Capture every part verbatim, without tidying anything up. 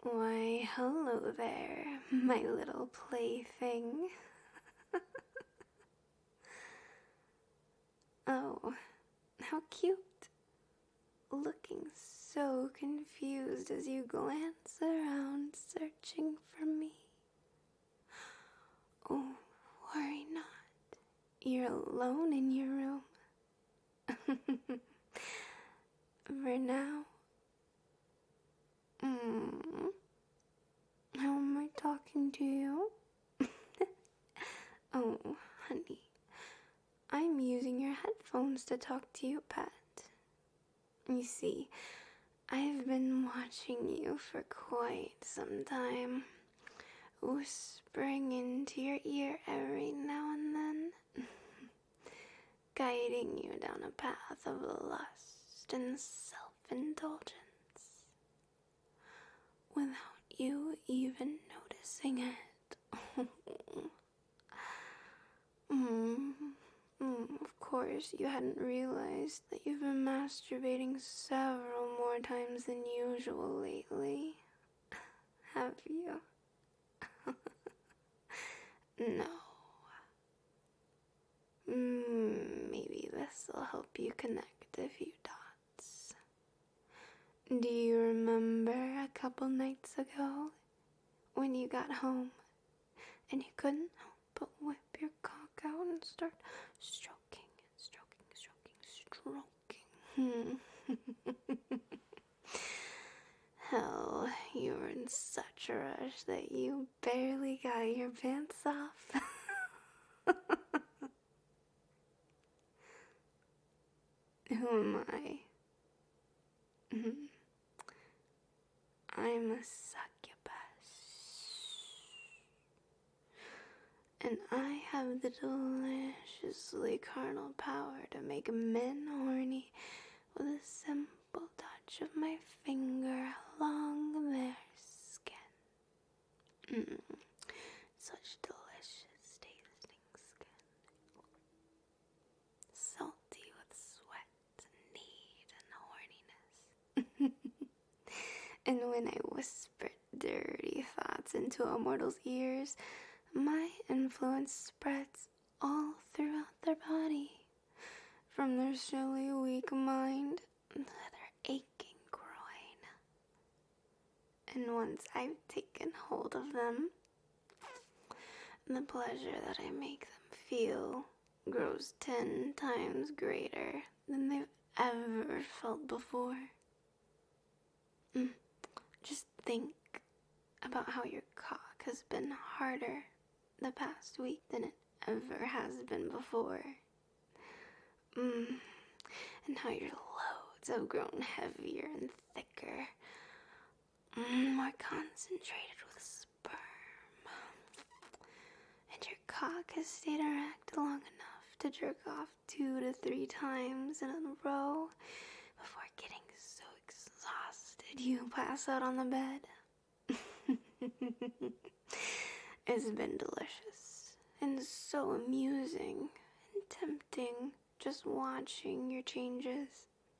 Why, hello there, my little plaything. Oh, how cute. Looking so confused as you glance around searching for me. Oh, worry not. You're alone in your room. For now. Mm. How am I talking to you? Oh, honey. I'm using your headphones to talk to you, pet. You see, I've been watching you for quite some time, whispering into your ear every now and then, guiding you down a path of lust and self-indulgence, without you even noticing it. mm. Mm, of course, you hadn't realized that you've been masturbating several more times than usual lately, have you? No. Mm, maybe this will help you connect a few dots. Do you remember a couple nights ago when you got home and you couldn't help but whip your cock out and start stroking and stroking, stroking, stroking? Hell, you were in such a rush that you barely got your pants off. Who am I? I'm a succubus. And I have the deliciously carnal power to make men horny with a simple touch of my finger along their skin. Mm, such delicious tasting skin. Salty with sweat, need, and horniness. And when I whispered dirty thoughts into a mortal's ears, my influence spreads all throughout their body, from their silly, weak mind to their aching groin. And once I've taken hold of them, the pleasure that I make them feel grows ten times greater than they've ever felt before. Mm. Just think about how your cock has been harder the past week than it ever has been before. Mm. And how your loads have grown heavier and thicker, mm, more concentrated with sperm. And your cock has stayed erect long enough to jerk off two to three times in a row before getting so exhausted you pass out on the bed. It's been delicious and so amusing and tempting just watching your changes.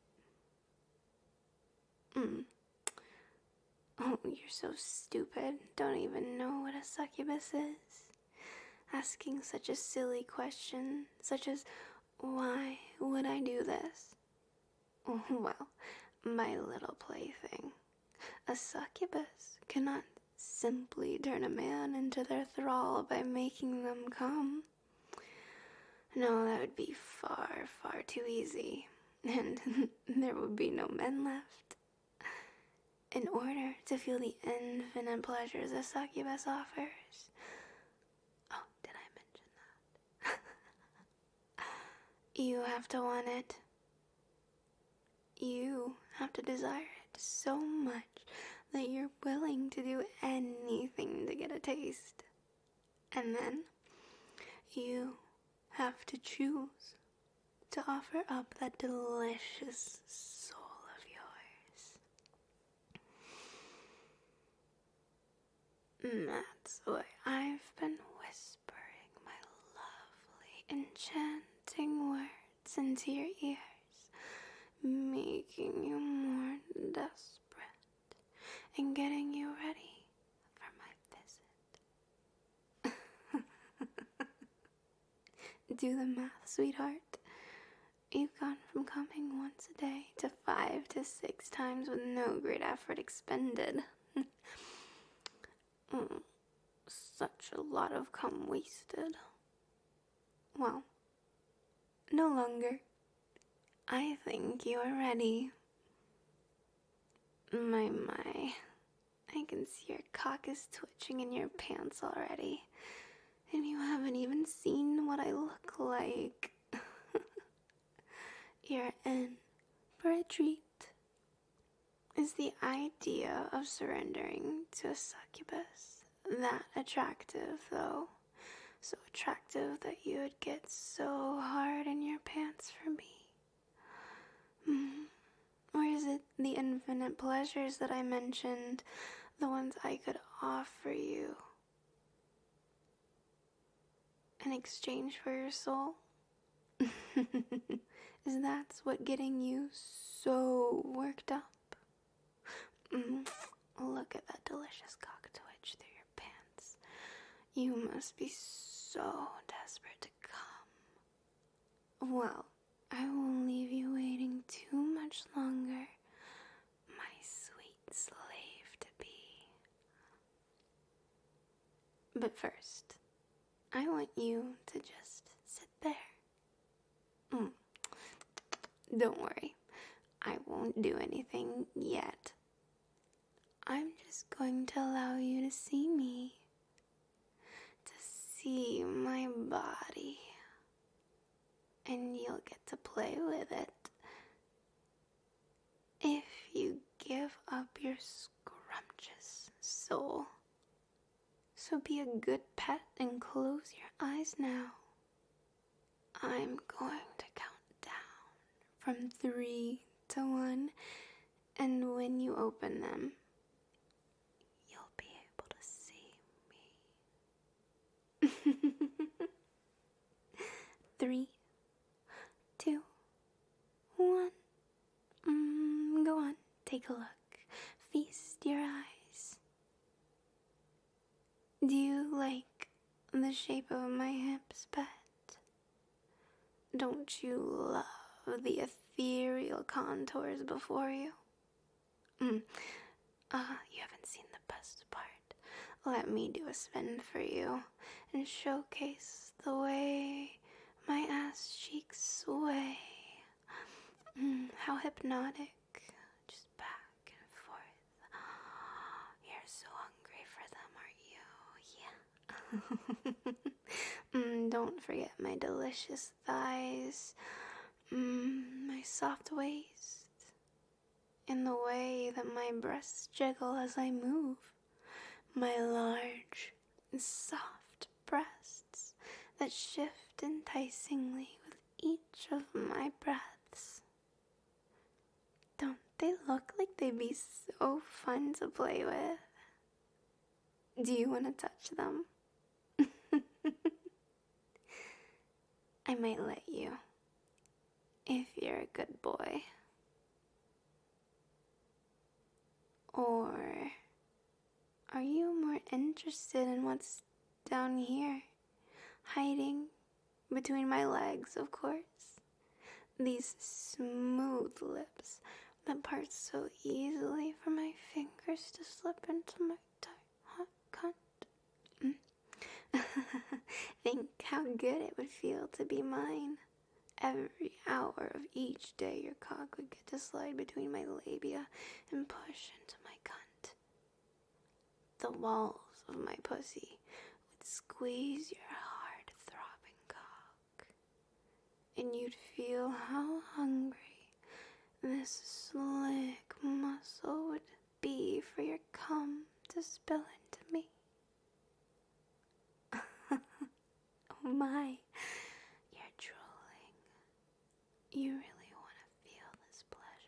Mm. Oh, you're so stupid. Don't even know what a succubus is. Asking such a silly question, such as, why would I do this? Well, my little plaything. A succubus cannot simply turn a man into their thrall by making them come. No, that would be far, far too easy, and there would be no men left. In order to feel the infinite pleasures a succubus offers. Oh, did I mention that? You have to want it. You have to desire it so much that you're willing to do anything to get a taste. And then you have to choose to offer up that delicious soul of yours. That's why I've been whispering my lovely, enchanting words into your ears, making you more desperate and getting you ready Do the math, sweetheart. You've gone from coming once a day to five to six times with no great effort expended. mm, such a lot of cum wasted. Well, no longer. I think you are ready. My, my. I can see your cock is twitching in your pants already. And you haven't even seen what I look like. You're in for a treat. Is the idea of surrendering to a succubus that attractive, though? So attractive that you would get so hard in your pants for me? Mm. Or is it the infinite pleasures that I mentioned, the ones I could offer you in exchange for your soul? Is that what getting you so worked up? Mm. Look at that delicious cock twitch through your pants. You must be so desperate to come. Well, I won't leave you waiting too much longer, my sweet slave to be. But first, I want you to just sit there. Mm. Don't worry, I won't do anything yet. I'm just going to allow you to see me, to see my body, and you'll get to play with it. If you give up your scrumptious soul. So be a good pet and close your eyes now. I'm going to count down from three to one, and when you open them, you'll be able to see me. Three, two, one. Mm, go on, take a look. Feast your eyes. Do you like the shape of my hips, pet? Don't you love the ethereal contours before you? Mm. Ah, uh, you haven't seen the best part. Let me do a spin for you and showcase the way my ass cheeks sway. Mm, how hypnotic. Just back and forth. You're so hungry for them, aren't you? Yeah. mm, don't forget my delicious thighs. Mm, my soft waist. And the way that my breasts jiggle as I move. My large, soft breasts that shift enticingly with each of my breaths. Don't they look like they'd be so fun to play with? Do you want to touch them? I might let you, if you're a good boy. Or are you more interested in what's down here, hiding between my legs, of course? These smooth lips that part so easily for my fingers to slip into my tight, hot cunt. Mm. Think how good it would feel to be mine. Every hour of each day your cock would get to slide between my labia and push into my cunt. The walls of my pussy would squeeze your hard throbbing cock, and you'd feel how hungry this slick muscle would be for your cum to spill into me. Oh my, you're drooling. You really want to feel this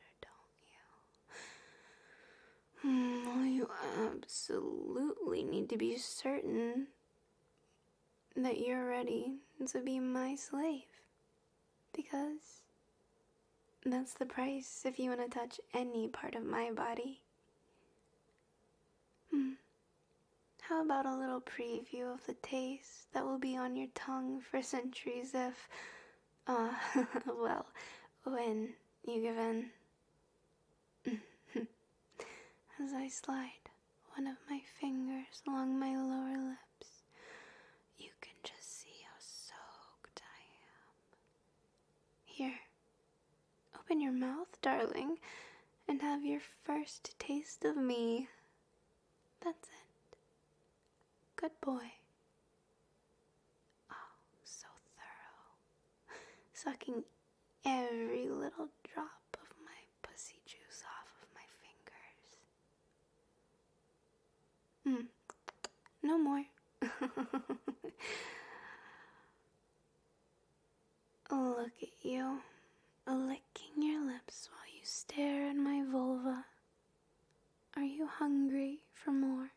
pleasure, don't you? Hmm, well, you absolutely need to be certain that you're ready to be my slave, because that's the price if you want to touch any part of my body. Hmm. How how about a little preview of the taste that will be on your tongue for centuries if, uh, well, when you give in. As I slide one of my fingers along my lower lips, you can just see how soaked I am. Here, open your mouth, darling, and have your first taste of me. That's it. Good boy. Oh, so thorough. Sucking every little drop of my pussy juice off of my fingers. Hmm. No more. Look at you, licking your lips while you stare at my vulva. Are you hungry for more?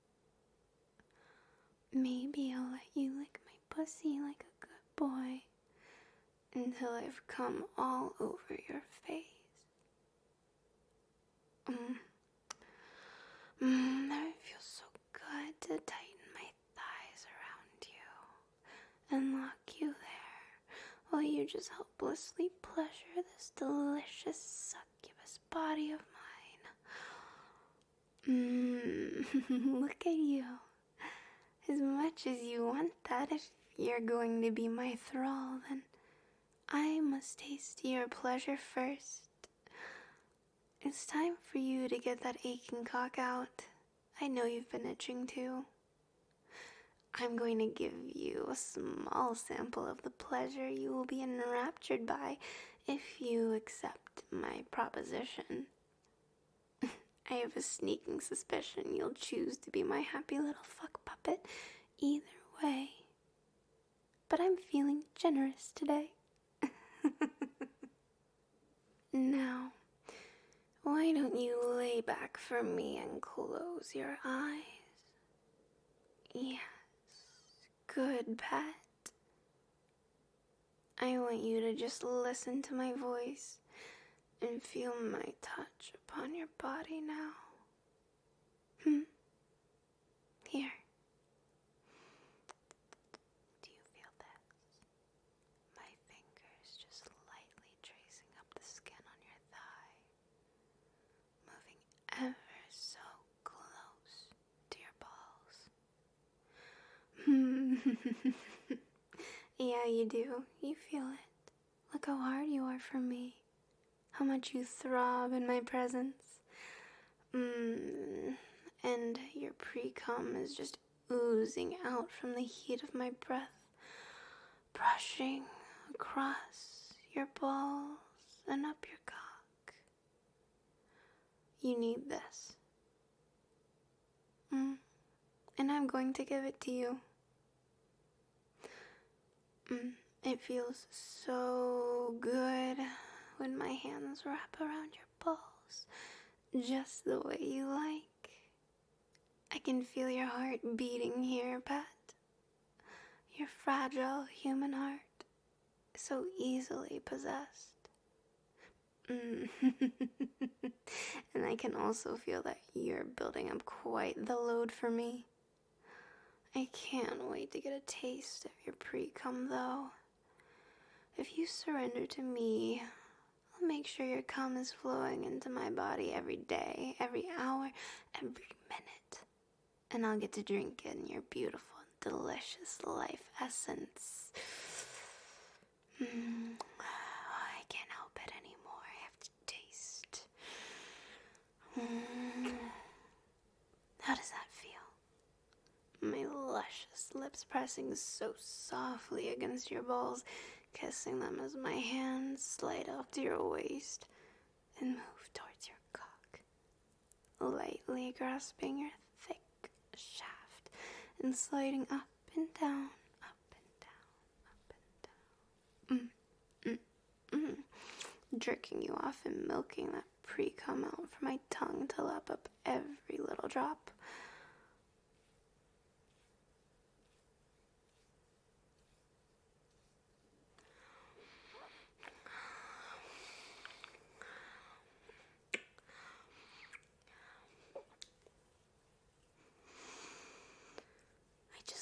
Maybe I'll let you lick my pussy like a good boy until I've come all over your face. Mm. Mm, that feels so good to tighten my thighs around you and lock you there while you just helplessly pleasure this delicious succubus body of mine. Mmm, look at you. As much as you want that, if you're going to be my thrall, then I must taste your pleasure first. It's time for you to get that aching cock out. I know you've been itching too. I'm going to give you a small sample of the pleasure you will be enraptured by if you accept my proposition. I have a sneaking suspicion you'll choose to be my happy little fuck puppet either way. But I'm feeling generous today. Now, why don't you lay back for me and close your eyes? Yes, good pet. I want you to just listen to my voice and feel my touch upon your body now. Hmm? Here. Do you feel this? My fingers just lightly tracing up the skin on your thigh, moving ever so close to your balls. Hmm. Yeah, you do. You feel it. Look how hard you are for me. How much you throb in my presence. Mmm, and your pre-cum is just oozing out from the heat of my breath, brushing across your balls and up your cock. You need this. Mm, and I'm going to give it to you. Mm, it feels so good when my hands wrap around your balls, just the way you like. I can feel your heart beating here, pet. Your fragile human heart, so easily possessed. Mm. And I can also feel that you're building up quite the load for me. I can't wait to get a taste of your pre-cum, though. If you surrender to me, I'll make sure your cum is flowing into my body every day, every hour, every minute. And I'll get to drink in your beautiful, delicious life essence. Mm. Oh, I can't help it anymore. I have to taste. Mm. How does that feel? My luscious lips pressing so softly against your balls, kissing them as my hands slide up to your waist and move towards your cock, lightly grasping your thick shaft and sliding up and down, up and down, up and down. Mm, mm, mm. Jerking you off and milking that pre-cum out from my tongue to lap up every little drop.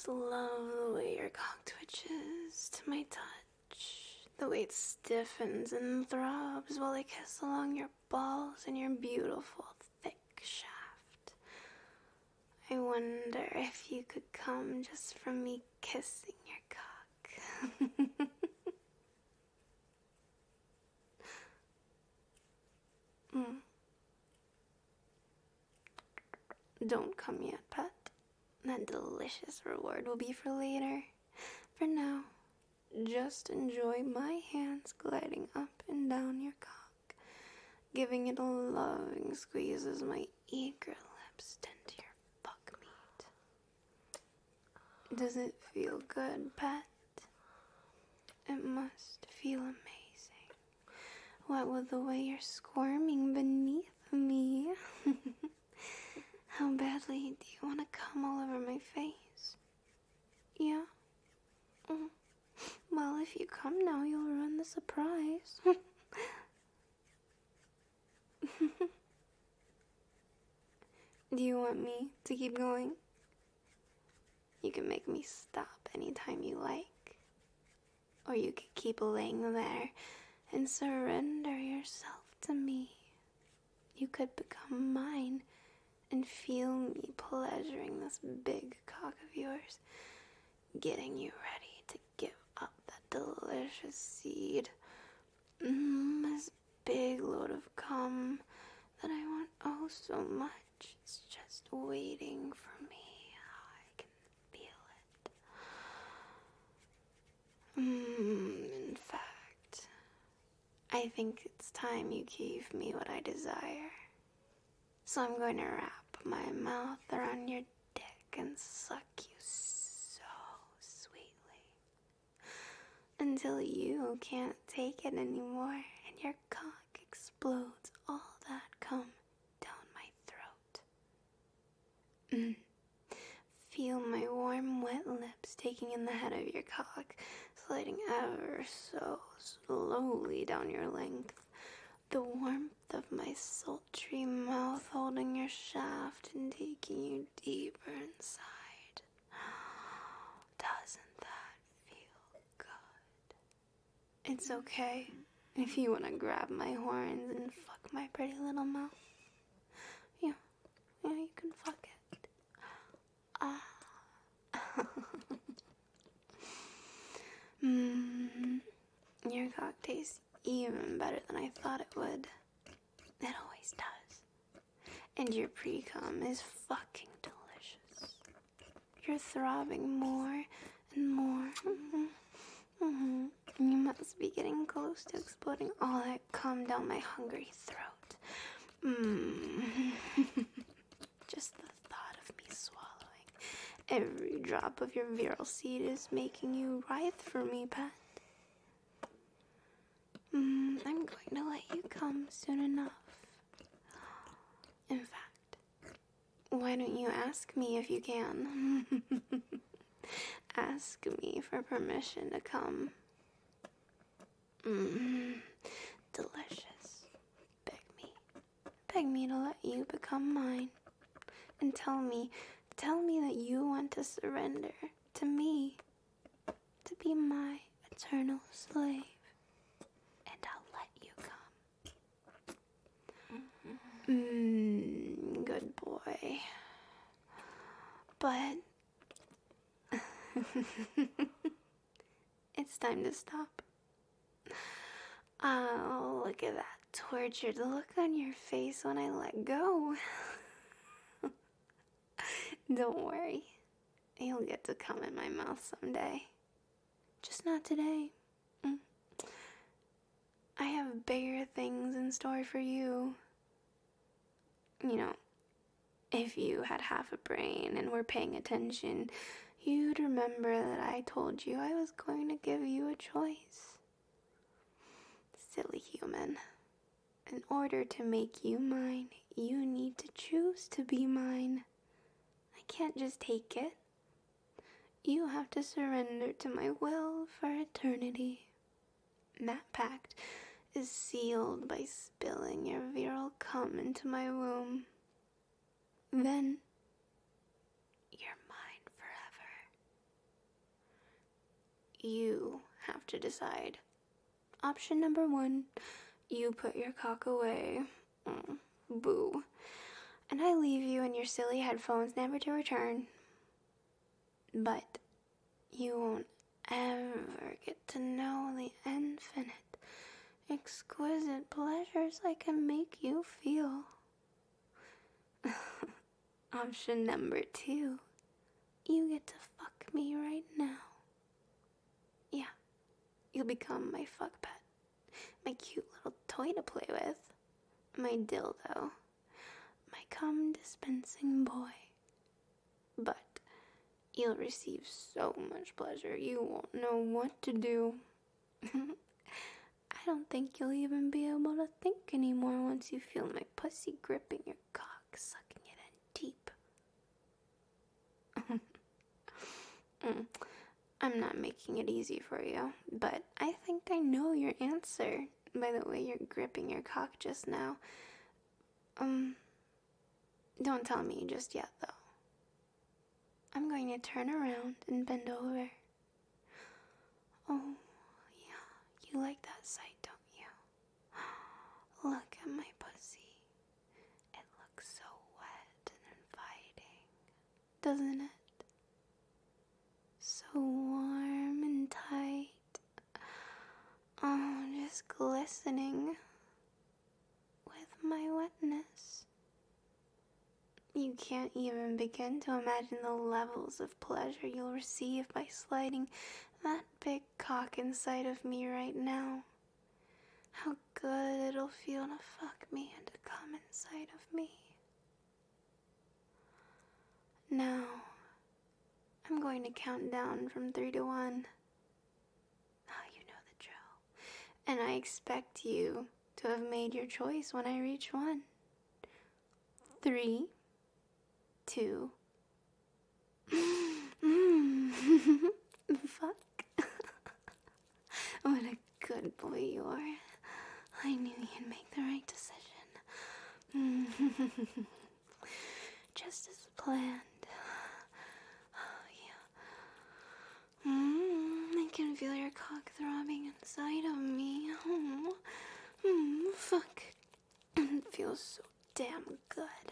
just love the way your cock twitches to my touch. The way it stiffens and throbs while I kiss along your balls and your beautiful, thick shaft. I wonder if you could come just from me kissing your cock. mm. Don't come yet, pet. That delicious reward will be for later. For now, just enjoy my hands gliding up and down your cock, giving it a loving squeeze as my eager lips tend to your fuck meat. Does it feel good, pet? It must feel amazing. What with the way you're squirming beneath me. How badly do you want to come all over my face? Yeah? Mm. Well, if you come now, you'll ruin the surprise. Do you want me to keep going? You can make me stop anytime you like. Or you could keep laying there and surrender yourself to me. You could become mine and feel me pleasuring this big cock of yours, getting you ready to give up that delicious seed, mm, this big load of cum that I want oh so much. It's just waiting for me. Oh, I can feel it. Mm, in fact, I think it's time you gave me what I desire. So I'm going to wrap my mouth around your dick and suck you so sweetly until you can't take it anymore and your cock explodes all that cum down my throat. Mm. Feel my warm, wet lips taking in the head of your cock, sliding ever so slowly down your length. The warmth of my sultry mouth holding your shaft and taking you deeper inside. Doesn't that feel good? It's okay if you want to grab my horns and fuck my pretty little mouth. Yeah, yeah, you can fuck it. Ah. Mmm, your cock tastes even better than I thought it would. It always does. And your pre-cum is fucking delicious. You're throbbing more and more. Mm-hmm. Mm-hmm. You must be getting close to exploding all that cum down my hungry throat. Mmm. Just the thought of me swallowing every drop of your virile seed is making you writhe for me, pet. Mm, I'm going to let you come soon enough. In fact, why don't you ask me if you can? Ask me for permission to come. Mmm, delicious. Beg me. Beg me to let you become mine. And tell me, tell me that you want to surrender to me. To be my eternal slave. Mmm, good boy. But it's time to stop. Oh, look at that tortured look on your face when I let go. Don't worry. You'll get to come in my mouth someday. Just not today. Mm. I have bigger things in store for you. You know, if you had half a brain and were paying attention, you'd remember that I told you I was going to give you a choice. Silly human. In order to make you mine, you need to choose to be mine. I can't just take it. You have to surrender to my will for eternity. That pact is sealed by spilling your virile cum into my womb. Then, you're mine forever. you have to decide. Option number one, you put your cock away. Mm, boo. And I leave you and your silly headphones never to return. But you won't ever get to know the infinite, exquisite pleasures I can make you feel. Option number two, you get to fuck me right now. Yeah, you'll become my fuck pet, my cute little toy to play with, my dildo, my cum dispensing boy. But you'll receive so much pleasure you won't know what to do. I don't think you'll even be able to think anymore once you feel my pussy gripping your cock, sucking it in deep. mm. I'm not making it easy for you, but I think I know your answer by the way you're gripping your cock just now. Um, don't tell me just yet, though. I'm going to turn around and bend over. Oh, yeah, you like that sight, don't you? Look at my pussy. It looks so wet and inviting, doesn't it? So warm and tight. Oh, just glistening with my wetness. You can't even begin to imagine the levels of pleasure you'll receive by sliding that big cock inside of me right now. How good it'll feel to fuck me and to come inside of me. Now, I'm going to count down from three to one. Ah, you know the drill. And I expect you to have made your choice when I reach one. Three. Two. Mm. Fuck. What a good boy you are. I knew you'd make the right decision. Just as planned. Oh, yeah. Mm, I can feel your cock throbbing inside of me. Oh. Mm, fuck. It feels so damn good.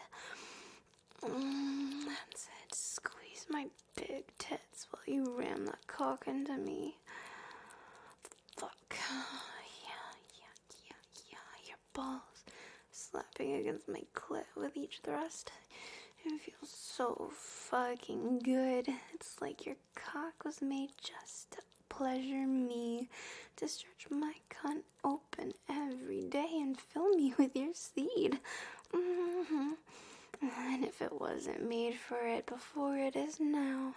Mm, that's it. Squeeze my big tits while you ram that cock into me. Fuck. Yeah, yeah, yeah, yeah. Your balls slapping against my clit with each thrust. It feels so fucking good. It's like your cock was made just to pleasure me, to stretch my cunt open every day and fill me with your seed. Mm-hmm. And if it wasn't made for it before, it is now.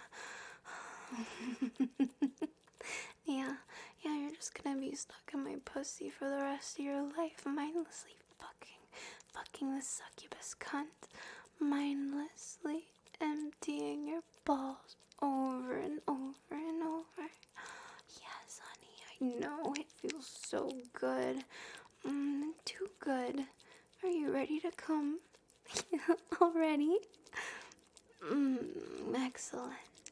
yeah, yeah, you're just gonna be stuck in my pussy for the rest of your life, mindlessly fucking, fucking the succubus cunt, mindlessly emptying your balls over and over and over. Yes, honey, I know, it feels so good. Mm, too good. Are you ready to come? Already? Mm, excellent.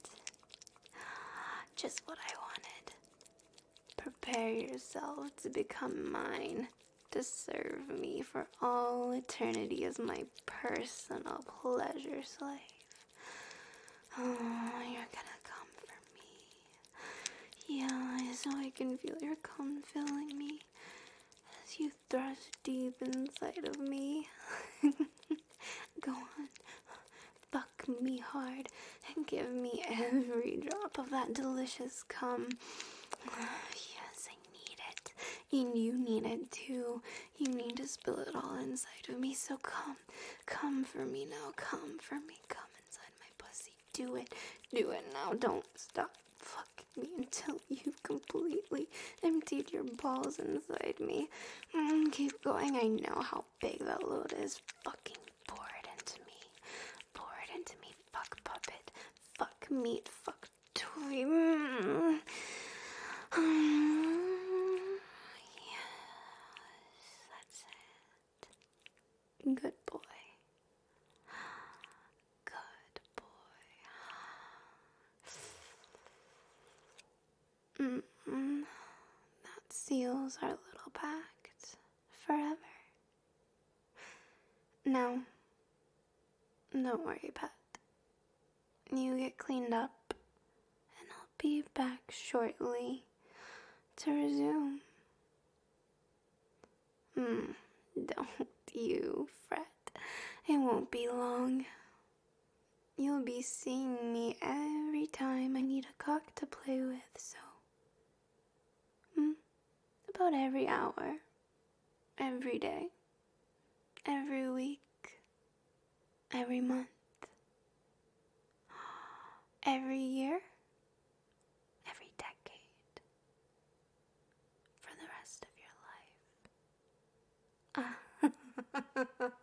Just what I wanted. Prepare yourself to become mine, to serve me for all eternity as my personal pleasure slave. Oh, you're gonna come for me. Yeah, so I can feel your cum filling me as you thrust deep inside of me. Go on, fuck me hard and give me every drop of that delicious cum. Yes, I need it. And you need it too. You need to spill it all inside of me, so come. Come for me now. Come for me. Come inside my pussy. Do it. Do it now. Don't stop fucking me until you've completely emptied your balls inside me. Mm, keep going. I know how big that load is. Fucking pour it into me. Pour it into me. Fuck puppet. Fuck meat. Fuck toy. Mm. Mm. Yes, that's it. Good boy. Good boy. Mm. nails are a little packed forever. Now, don't worry, pet. You get cleaned up, and I'll be back shortly to resume. Hmm, don't you fret. It won't be long. You'll be seeing me every time I need a cock to play with, so... Hmm, about every hour, every day, every week, every month, every year, every decade, for the rest of your life.